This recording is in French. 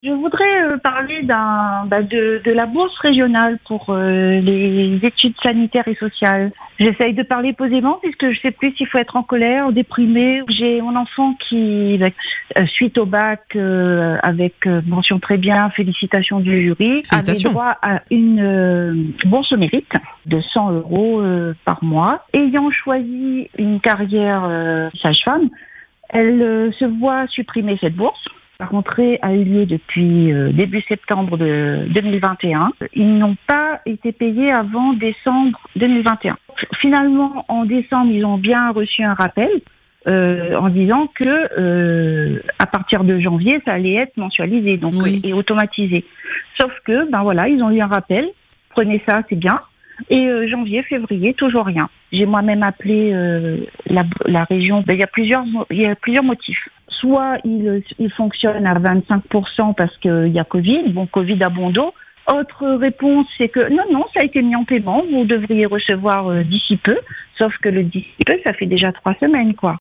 Je voudrais parler de la bourse régionale pour les études sanitaires et sociales. J'essaye de parler posément puisque je sais plus s'il faut être en colère, déprimé. J'ai mon enfant qui, suite au bac, avec mention très bien, félicitations du jury, avait droit à une bourse au mérite de 100 euros par mois. Ayant choisi une carrière sage-femme, elle se voit supprimer cette bourse. La rentrée a eu lieu depuis début septembre de 2021. Ils n'ont pas été payés avant décembre 2021. Finalement, en décembre, ils ont bien reçu un rappel en disant que à partir de janvier, ça allait être mensualisé et automatisé. Sauf que, ils ont eu un rappel. Prenez ça, c'est bien. Et janvier, février, toujours rien. J'ai moi-même appelé la région. Il y a plusieurs motifs. Soit il fonctionne à 25% parce qu'il y a Covid. Covid a bon dos. Autre réponse, c'est que non, ça a été mis en paiement. Vous devriez recevoir d'ici peu. Sauf que le d'ici peu, ça fait déjà 3 semaines, quoi.